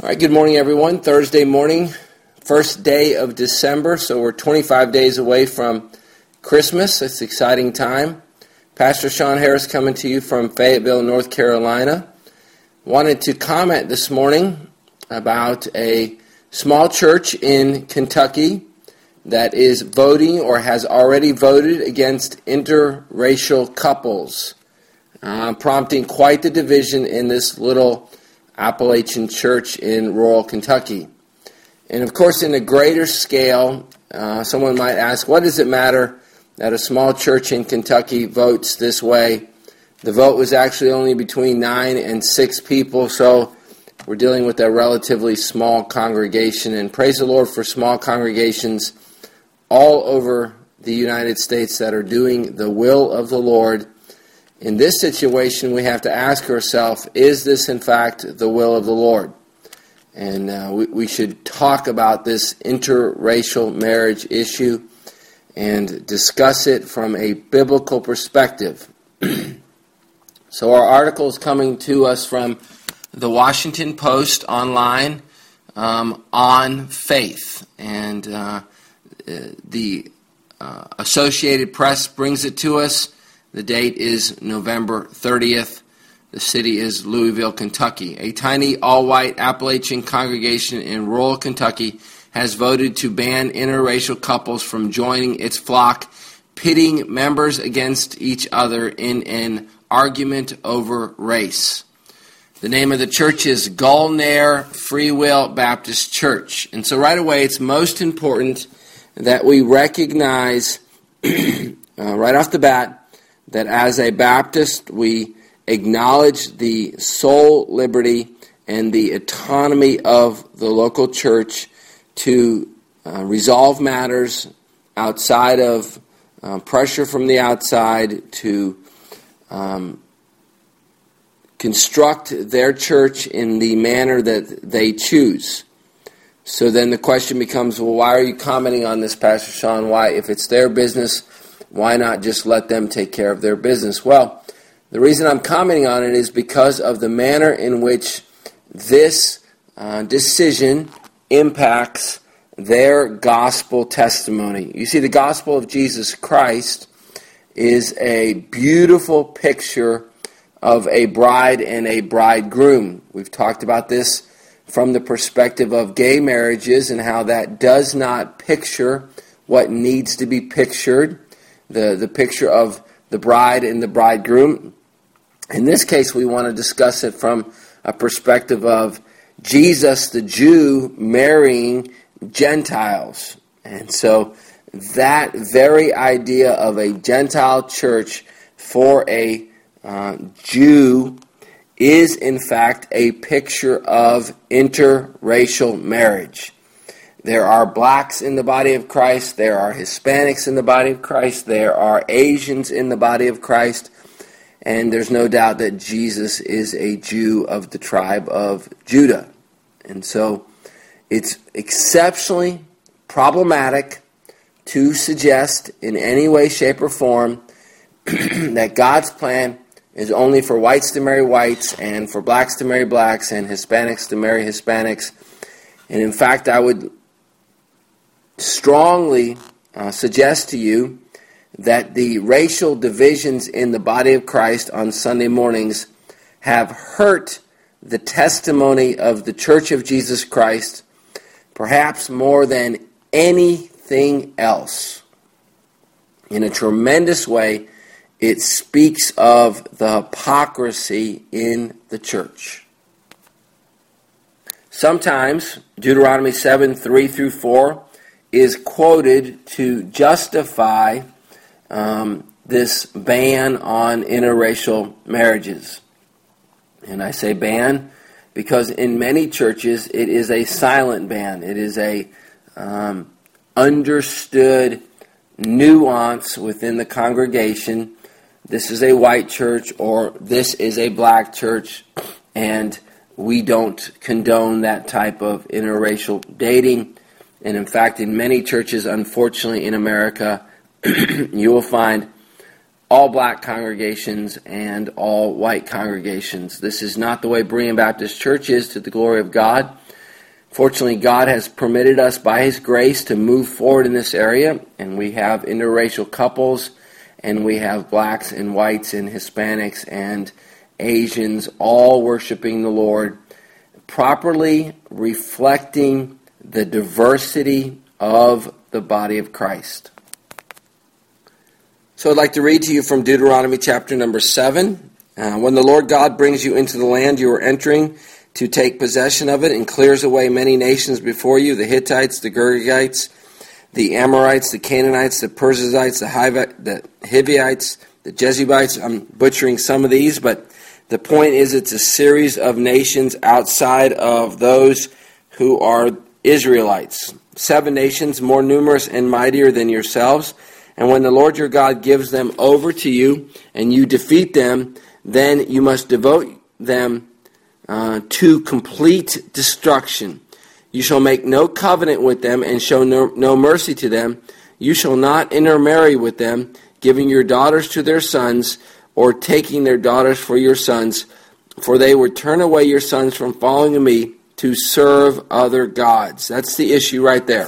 All right, good morning, everyone. Thursday morning, first day of December, so we're 25 days away from Christmas. It's an exciting time. Pastor Sean Harris coming to you from Fayetteville, North Carolina. Wanted to comment this morning about a small church in Kentucky that is voting or has already voted against interracial couples, prompting quite the division in this little Appalachian church in rural Kentucky. And of course, in a greater scale, someone might ask, what does it matter that a small church in Kentucky votes this way? The vote was actually only between 9 and 6 people, so we're dealing with a relatively small congregation. And praise the Lord for small congregations all over the United States that are doing the will of the Lord. In this situation, we have to ask ourselves, is this in fact the will of the Lord? And we should talk about this interracial marriage issue and discuss it from a biblical perspective. So our article is coming to us from the Washington Post online on faith. And the Associated Press brings it to us. The date is November 30th. The city is Louisville, Kentucky. A tiny all-white Appalachian congregation in rural Kentucky has voted to ban interracial couples from joining its flock, pitting members against each other in an argument over race. The name of the church is Gulnair Free Will Baptist Church. And so right away, it's most important that we recognize right off the bat that as a Baptist, we acknowledge the soul liberty and the autonomy of the local church to resolve matters outside of pressure from the outside, to construct their church in the manner that they choose. So then the question becomes, well, why are you commenting on this, Pastor Sean? Why, if it's their business, why not just let them take care of their business? Well, the reason I'm commenting on it is because of the manner in which this decision impacts their gospel testimony. You see, the gospel of Jesus Christ is a beautiful picture of a bride and a bridegroom. We've talked about this from the perspective of gay marriages and how that does not picture what needs to be pictured. The picture of the bride and the bridegroom. In this case, we want to discuss it from a perspective of Jesus, the Jew, marrying Gentiles. And so that very idea of a Gentile church for a Jew is in fact a picture of interracial marriage. There are blacks in the body of Christ. There are Hispanics in the body of Christ. There are Asians in the body of Christ. And there's no doubt that Jesus is a Jew of the tribe of Judah. And so it's exceptionally problematic to suggest in any way, shape, or form that God's plan is only for whites to marry whites and for blacks to marry blacks and Hispanics to marry Hispanics. And in fact, I would strongly suggest to you that the racial divisions in the body of Christ on Sunday mornings have hurt the testimony of the Church of Jesus Christ perhaps more than anything else. In a tremendous way, it speaks of the hypocrisy in the church. Sometimes Deuteronomy 7, 3 through 4 is quoted to justify this ban on interracial marriages. And I say ban because in many churches it is a silent ban. It is a understood nuance within the congregation. This is a white church or this is a black church, and we don't condone that type of interracial dating. And in fact, in many churches, unfortunately in America, you will find all black congregations and all white congregations. This is not the way Berean Baptist Church is, to the glory of God. Fortunately, God has permitted us by His grace to move forward in this area, and we have interracial couples, and we have blacks and whites and Hispanics and Asians all worshiping the Lord, properly reflecting the diversity of the body of Christ. So I'd like to read to you from Deuteronomy chapter number 7. When the Lord God brings you into the land you are entering to take possession of it and clears away many nations before you, the Hittites, the Girgashites, the Amorites, the Canaanites, the Perizzites, the Hivites, the Jebusites. I'm butchering some of these, but the point is it's a series of nations outside of those who are Israelites. 7 nations more numerous and mightier than yourselves. And when the Lord your God gives them over to you and you defeat them, then you must devote them to complete destruction. You shall make no covenant with them and show no mercy to them. You shall not intermarry with them, giving your daughters to their sons or taking their daughters for your sons, for they would turn away your sons from following me to serve other gods. That's the issue right there.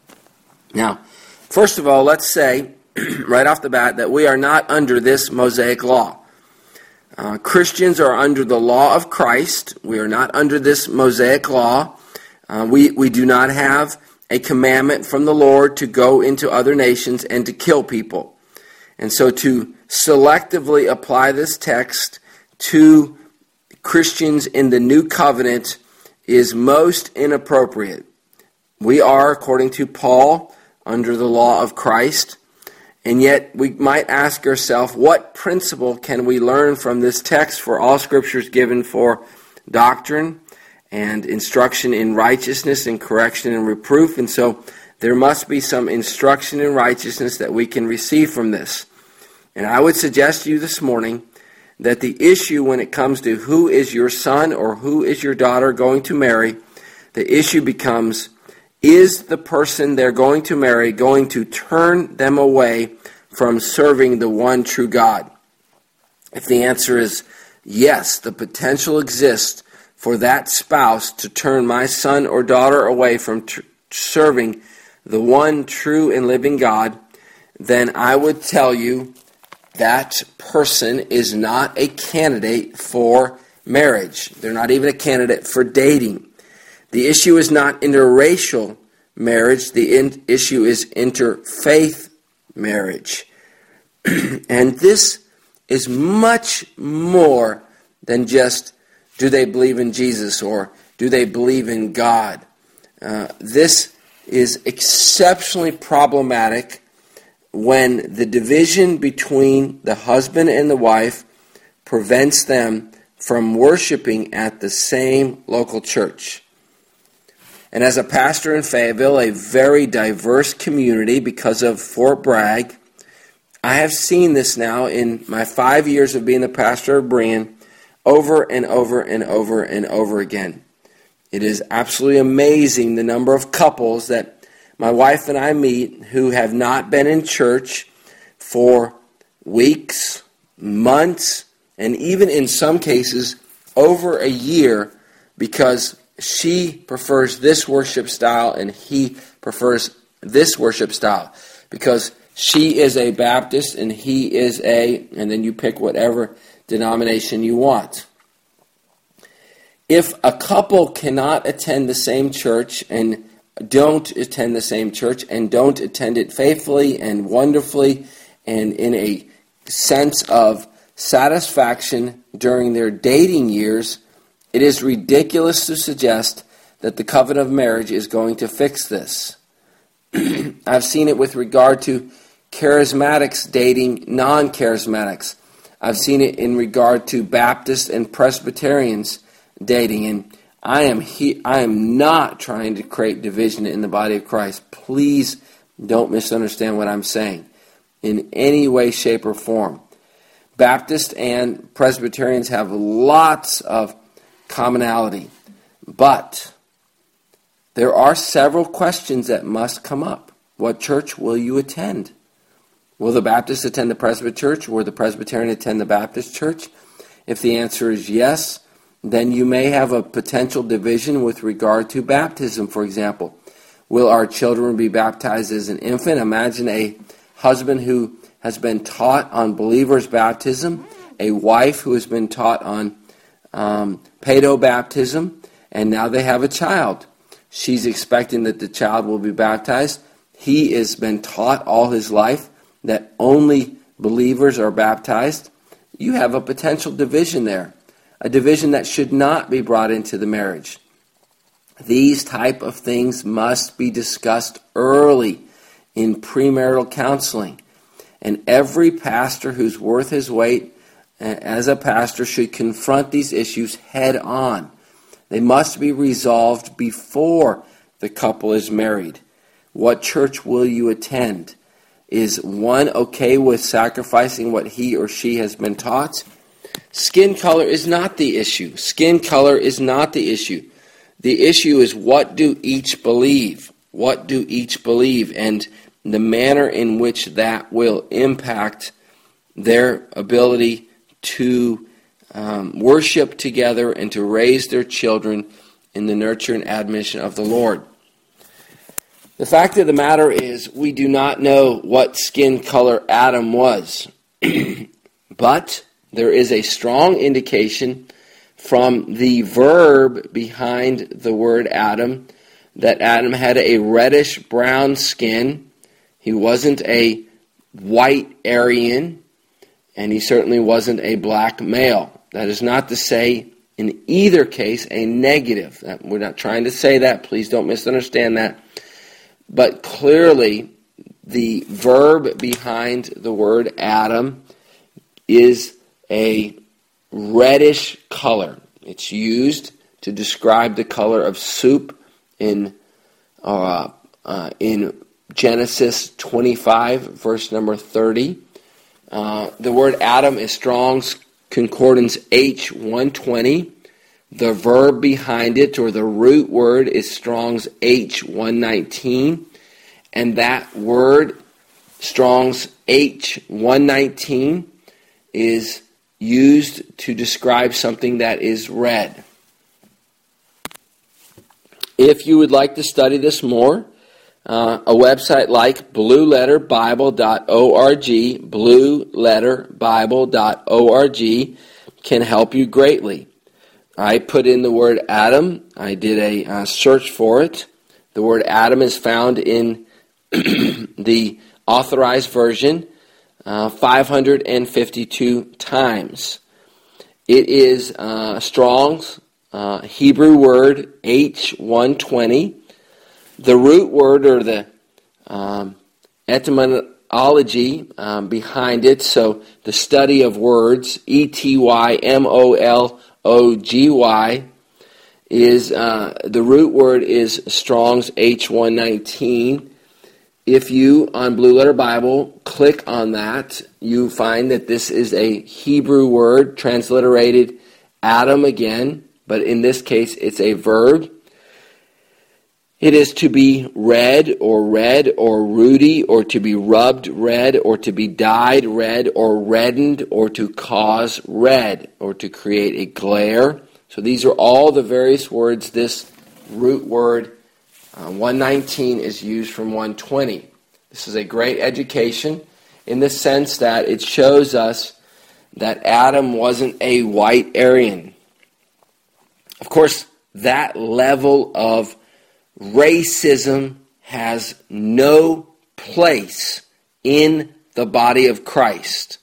Now, first of all, let's say right off the bat that we are not under this Mosaic law. Christians are under the law of Christ. We are not under this Mosaic law. We do not have a commandment from the Lord to go into other nations and to kill people. And so to selectively apply this text to Christians in the new covenant is most inappropriate. We are, according to Paul, under the law of Christ. And yet we might ask ourselves, what principle can we learn from this text? For all Scripture is given for doctrine and instruction in righteousness and correction and reproof. And so there must be some instruction in righteousness that we can receive from this. And I would suggest to you this morning that the issue when it comes to who is your son or who is your daughter going to marry, the issue becomes, is the person they're going to marry going to turn them away from serving the one true God? If the answer is yes, the potential exists for that spouse to turn my son or daughter away from serving the one true and living God, then I would tell you that person is not a candidate for marriage. They're not even a candidate for dating. The issue is not interracial marriage. The issue is interfaith marriage. And this is much more than just, do they believe in Jesus or do they believe in God? This is exceptionally problematic when the division between the husband and the wife prevents them from worshiping at the same local church. And as a pastor in Fayetteville, a very diverse community because of Fort Bragg, I have seen this now in my 5 years of being the pastor of Berean over and over and over and over again. It is absolutely amazing the number of couples that my wife and I meet who have not been in church for weeks, months, and even in some cases over a year because she prefers this worship style and he prefers this worship style. Because she is a Baptist and he is and then you pick whatever denomination you want. If a couple cannot attend the same church and don't attend the same church and don't attend it faithfully and wonderfully and in a sense of satisfaction during their dating years, it is ridiculous to suggest that the covenant of marriage is going to fix this. I've seen it with regard to charismatics dating non-charismatics. I've seen it in regard to Baptists and Presbyterians dating, and I am not trying to create division in the body of Christ. Please don't misunderstand what I'm saying in any way, shape, or form. Baptists and Presbyterians have lots of commonality, but there are several questions that must come up. What church will you attend? Will the Baptist attend the Presbyterian church? Will the Presbyterian attend the Baptist church? If the answer is yes, then you may have a potential division with regard to baptism, for example. Will our children be baptized as an infant? Imagine a husband who has been taught on believer's baptism, a wife who has been taught on pedo baptism, and now they have a child. She's expecting that the child will be baptized. He has been taught all his life that only believers are baptized. You have a potential division there, a division that should not be brought into the marriage. These type of things must be discussed early in premarital counseling. And every pastor who's worth his weight as a pastor should confront these issues head on. They must be resolved before the couple is married. What church will you attend? Is one okay with sacrificing what he or she has been taught? Skin color is not the issue. Skin color is not the issue. The issue is, what do each believe? What do each believe? And the manner in which that will impact their ability to worship together and to raise their children in the nurture and admonition of the Lord. The fact of the matter is, we do not know what skin color Adam was. But there is a strong indication from the verb behind the word Adam that Adam had a reddish-brown skin. He wasn't a white Aryan, and he certainly wasn't a black male. That is not to say, in either case, a negative. We're not trying to say that. Please don't misunderstand that. But clearly, the verb behind the word Adam is a reddish color. It's used to describe the color of soup in Genesis 25, verse number 30. The word Adam is Strong's Concordance H120. The verb behind it, or the root word, is Strong's H119. And that word, Strong's H119, is used to describe something that is red. If you would like to study this more, a website like blueletterbible.org, blueletterbible.org, can help you greatly. I put in the word Adam. I did a search for it. The word Adam is found in the Authorized Version 552 times. It is Strong's Hebrew word H120. The root word, or the etymology behind it, so the study of words, etymology, is the root word is Strong's H119. If you, on Blue Letter Bible, click on that, you find that this is a Hebrew word, transliterated Adam again, but in this case it's a verb. It is to be red or ruddy, or to be rubbed red, or to be dyed red, or reddened, or to cause red, or to create a glare. So these are all the various words this root word 119 is used from 120. This is a great education in the sense that it shows us that Adam wasn't a white Aryan. Of course, that level of racism has no place in the body of Christ.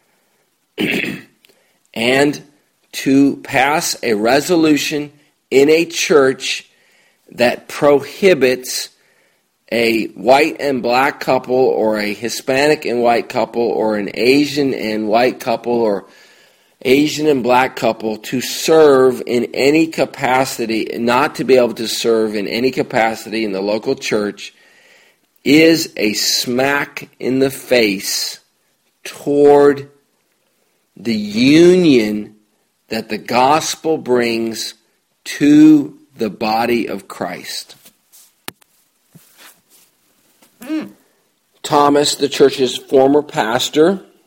And to pass a resolution in a church that prohibits a white and black couple, or a Hispanic and white couple, or an Asian and white couple, or Asian and black couple to serve in any capacity, not to be able to serve in any capacity in the local church, is a smack in the face toward the union that the gospel brings to the body of Christ. Thomas, the church's former pastor,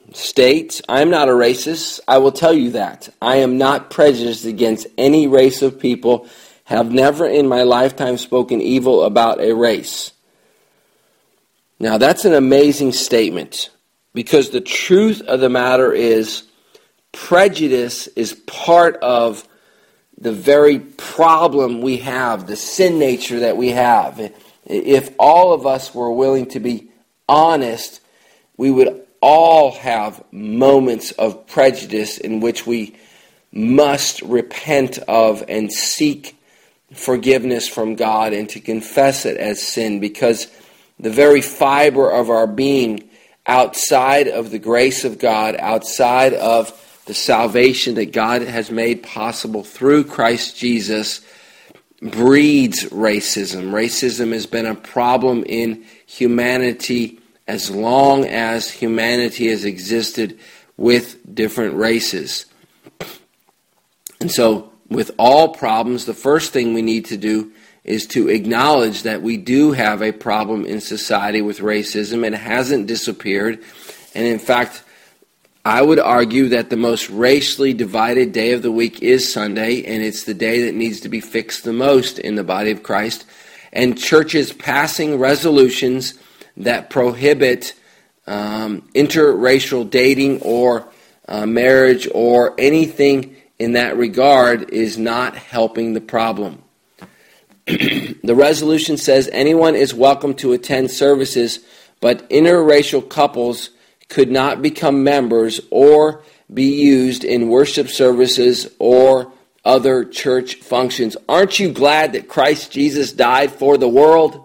states, I am not a racist. I will tell you that. I am not prejudiced against any race of people, have never in my lifetime spoken evil about a race. Now that's an amazing statement, because the truth of the matter is prejudice is part of the very problem we have, the sin nature that we have. If all of us were willing to be honest, we would all have moments of prejudice in which we must repent of and seek forgiveness from God and to confess it as sin, because the very fiber of our being, outside of the grace of God, outside of the salvation that God has made possible through Christ Jesus, breeds racism. Racism has been a problem in humanity as long as humanity has existed with different races. And so, with all problems, the first thing we need to do is to acknowledge that we do have a problem in society with racism. It hasn't disappeared. And in fact, I would argue that the most racially divided day of the week is Sunday, and it's the day that needs to be fixed the most in the body of Christ. And churches passing resolutions that prohibit interracial dating or marriage or anything in that regard is not helping the problem. The resolution says anyone is welcome to attend services, but interracial couples could not become members or be used in worship services or other church functions. Aren't you glad that Christ Jesus died for the world?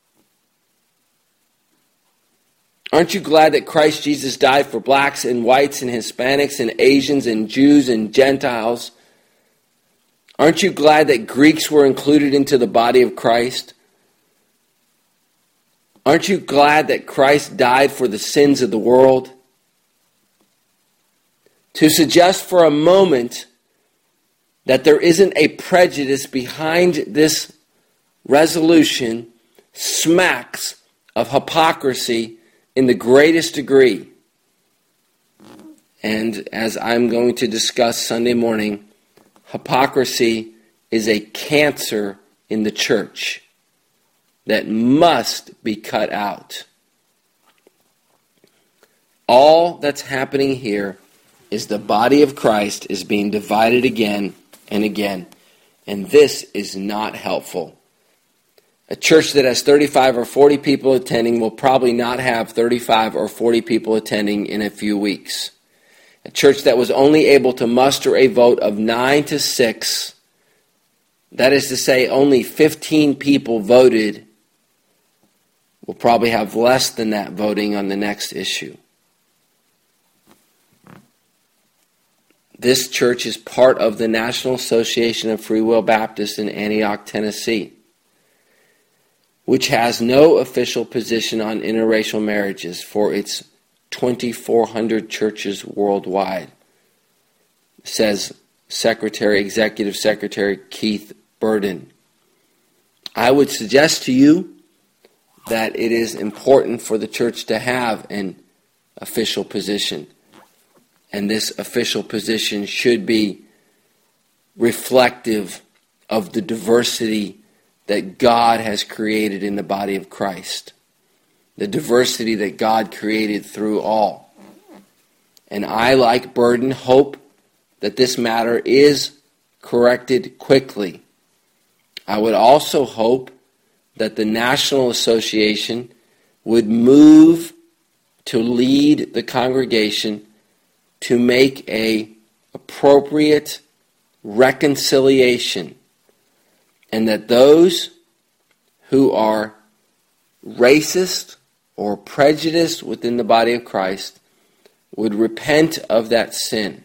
Aren't you glad that Christ Jesus died for blacks and whites and Hispanics and Asians and Jews and Gentiles? Aren't you glad that Greeks were included into the body of Christ? Aren't you glad that Christ died for the sins of the world? To suggest for a moment that there isn't a prejudice behind this resolution smacks of hypocrisy in the greatest degree. And as I'm going to discuss Sunday morning, hypocrisy is a cancer in the church that must be cut out. All that's happening here is the body of Christ is being divided again and again. And this is not helpful. A church that has 35 or 40 people attending will probably not have 35 or 40 people attending in a few weeks. A church that was only able to muster a vote of 9-6, that is to say only 15 people voted, will probably have less than that voting on the next issue. This church is part of the National Association of Free Will Baptists in Antioch, Tennessee, which has no official position on interracial marriages for its 2,400 churches worldwide, says Executive Secretary Keith Burden. I would suggest to you that it is important for the church to have an official position. And this official position should be reflective of the diversity that God has created in the body of Christ. The diversity that God created through all. And I, like Burden, hope that this matter is corrected quickly. I would also hope that the National Association would move to lead the congregation to make an appropriate reconciliation, and that those who are racist or prejudiced within the body of Christ would repent of that sin,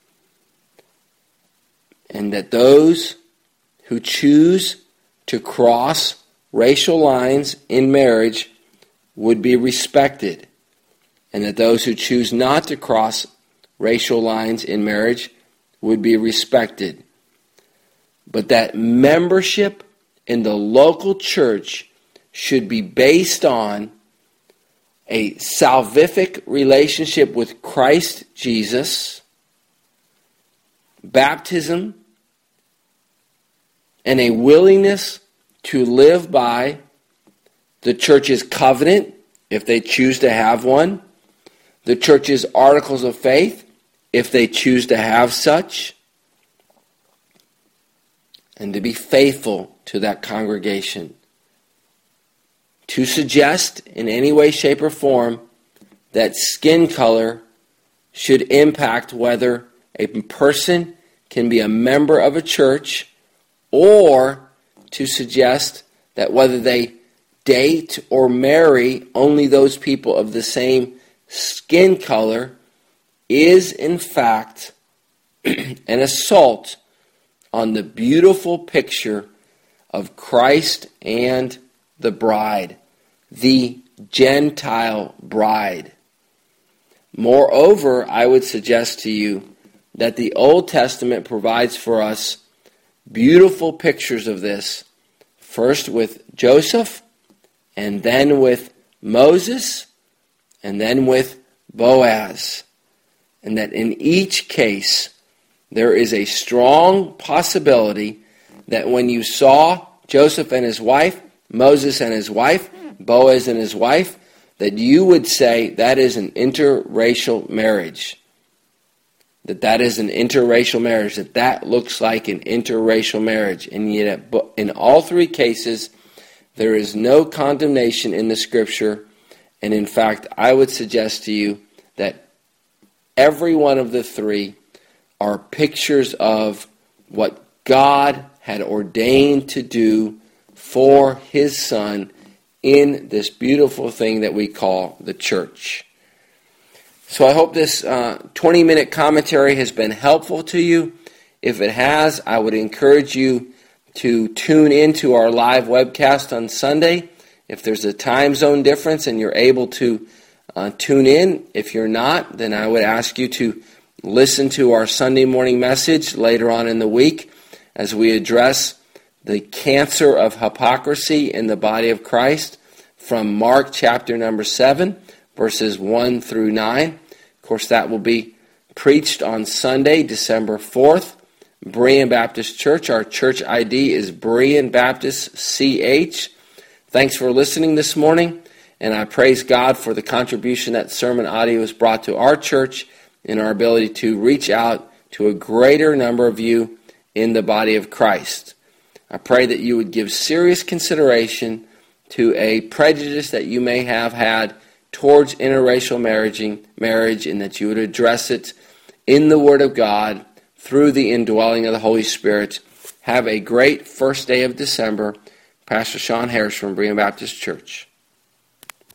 and that those who choose to cross racial lines in marriage would be respected, and that those who choose not to cross racial lines in marriage would be respected. But that membership in the local church should be based on a salvific relationship with Christ Jesus, baptism, and a willingness to live by the church's covenant, if they choose to have one, the church's articles of faith, if they choose to have such, and to be faithful to that congregation. To suggest in any way, shape, or form that skin color should impact whether a person can be a member of a church, or to suggest that whether they date or marry only those people of the same skin color is in fact an assault on the beautiful picture of Christ and the bride, the Gentile bride. Moreover, I would suggest to you that the Old Testament provides for us beautiful pictures of this, first with Joseph, and then with Moses, and then with Boaz. And that in each case, there is a strong possibility that when you saw Joseph and his wife, Moses and his wife, Boaz and his wife, that you would say that is an interracial marriage. That is an interracial marriage, that looks like an interracial marriage. And yet in all three cases, there is no condemnation in the Scripture. And in fact, I would suggest to you that every one of the three are pictures of what God had ordained to do for His Son in this beautiful thing that we call the church. So I hope this 20-minute commentary has been helpful to you. If it has, I would encourage you to tune into our live webcast on Sunday. If there's a time zone difference and you're able to tune in, if you're not, then I would ask you to listen to our Sunday morning message later on in the week as we address the cancer of hypocrisy in the body of Christ from Mark chapter number 7, verses 1 through 9. Of course, that will be preached on Sunday, December 4th, Berean Baptist Church. Our church ID is Berean Baptist CH. Thanks for listening this morning, and I praise God for the contribution that sermon audio has brought to our church in our ability to reach out to a greater number of you in the body of Christ. I pray that you would give serious consideration to a prejudice that you may have had towards interracial marriage, and that you would address it in the Word of God through the indwelling of the Holy Spirit. Have a great first day of December. Pastor Sean Harris from Berean Baptist Church.